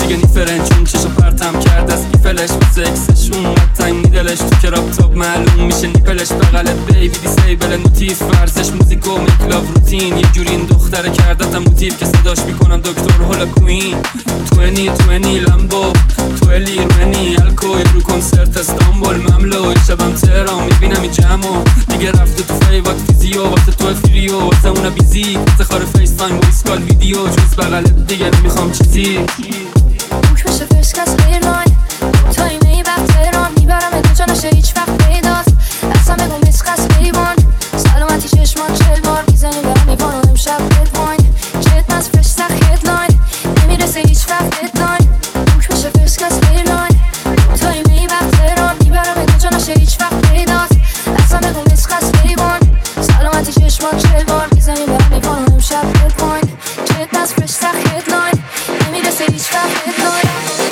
دیگه نیفرنچون چشو پرتم کرد از ایفلش واسه اکسشون قطعی میدلش تو کراب تاب معلوم میشه نیپلش بغل بیبی دیسیبل نوتیف ورزش موزیک و میکلاو روتین یه جوری این دختره کردتم موتیف که صداش میکنم دکتر هولا کوین 2020 لامبو 20 الکو رو کنسرت استانبول مملو شبم تهران میبینم این جمعو دیگه رفته تو فیوات فیزیو واسه تو فریو واسه اونا بیزی واسه خار فیس تایم و اسکال ویدیو جز بغلت دیگه نمیخوام چیزی روش بشه فسکس خیرلاین تا اینه وقت تهران میبرم کجا نشه هیچ وقت پیداست اصلا بگو مسخص بیوان سلامتی چشمان 40 بار میزنی برم میبانو امشب هدواین جت از فرشتخ هدلاین نمیرسه هیچ وقت هدلاین روش بشه فسکس خیرلاین تا اینه وقت تهران میبرم کجا نشه هیچ وقت پیداست اصلا بگو مسخص بیوان سلامتی چشمان 40 بار میزنی برم میبانو امشب هدواین جت از فرشتخ هدلاین نمیرسه هیچ وقت هدلاین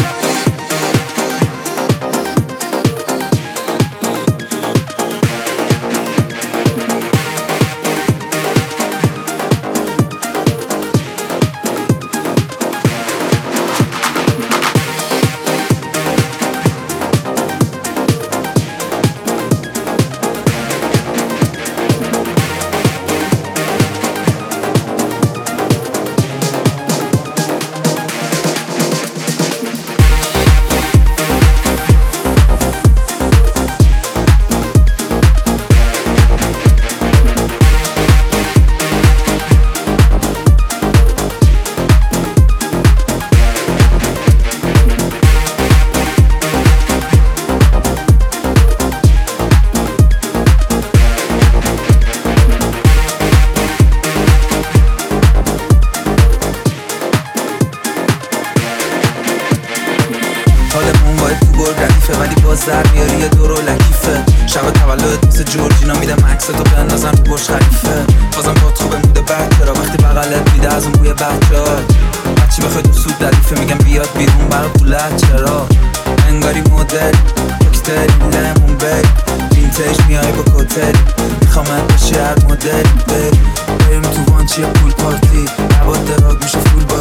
در میاری یه دورو لکیفه شب تولد مثل جورجینا میدم عکس تو بندازن رو برج خلیفه بازم با تو بموده بعد چرا وقتی بغلت میده از اون بوی بچی بخوای تو سود دریفه میگم بیاد بیرون برا پولت چرا انگاری مدل دکتری لمون بی وینتیج میای با کتل میخوامت باشی هر مدل بریم تو وانچی پول پارتی عباد دراگ میشه فول